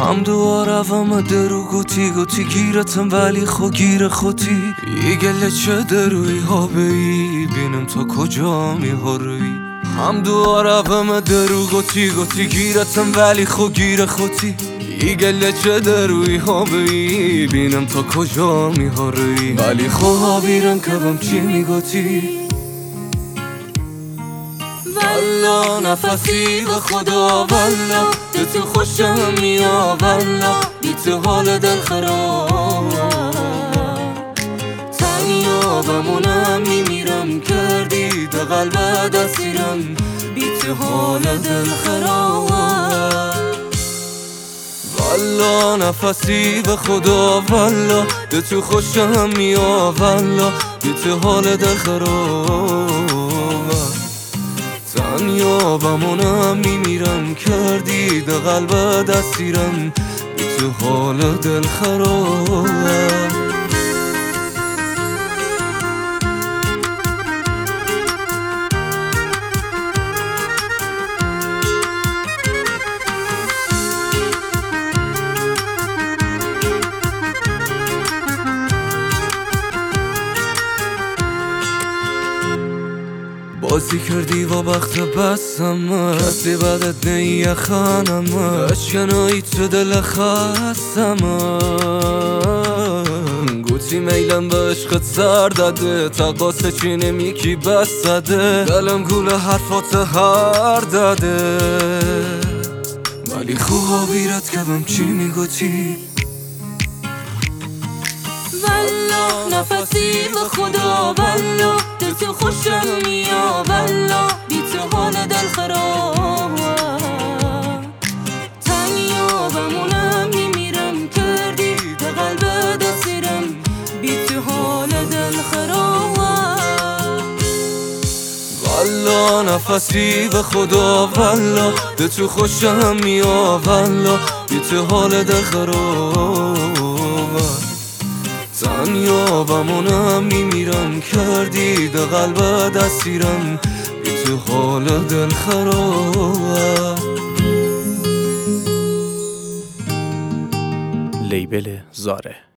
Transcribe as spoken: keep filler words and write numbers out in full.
هم دوارم درو گوتی گوتی گیرتم ولی خو گیر خوتی ای گله چه دروی ها بی بینم تا کجا میهوری هم دوارم درو گوتی گوتی گیرتم ولی خو گیر خوتی ای گله چه دروی ها بی بینم تا کجا میهوری ولی خو بیرم کبم چی میگوتی والا نفسی به خدا والا به تو خوشم میا والا بی تو حال دل خراب تنیا بمونم میمیرم کردی ده قلب دستیرم بی تو حال دل خراب والا نفسی به خدا والا به تو خوشم میا والا بی تو حال دل خراب تنیا بمونم میمیرم کردی ده قلب دستیرم بی تو حال دل خراب بازی کردی و بخت بستم کسی بدت نیه خانم اشکنایی تو دل خستم گوتی میلم به عشقت سر داده تا قاسه چی نمیکی بس زده دلم گول حرفات هر داده ولی خواه بیرت کبم چی میگوتی والا نفسی به خدا والا به تو خوشم میا والا بی تو حال دل خراب تنیا بمونم میمیرم کردی ده قلب دستیرم بی تو حال دل خراب والا نفسی به خدا والا به تو خوشم میا والا بی تو حال دل خراب تنیا بمونم میمیرم کردی ده قلب دستیرم بی تو حال دل خراب. لیبل زاره.